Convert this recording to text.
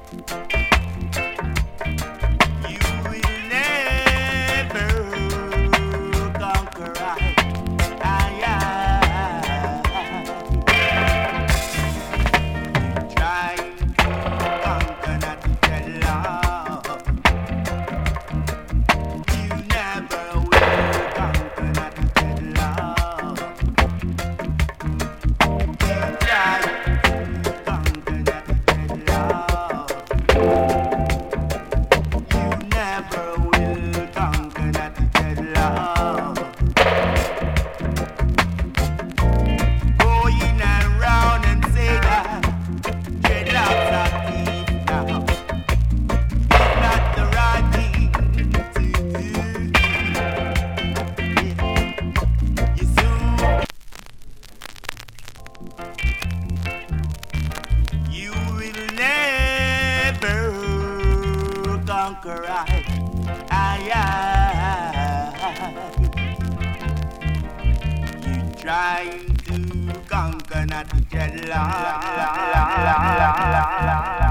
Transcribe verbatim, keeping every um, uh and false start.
You will never conquer I. I, I. Try to conquer not to tell love. You never will conquer not to tell love. You try to conquer not to tell love. You never will conquer not to tell love. Going around and say that dreadlocks are deep now. It's not the right thing to do. You soon you will never conquer I. I, I. You trying to conquer not to tell love.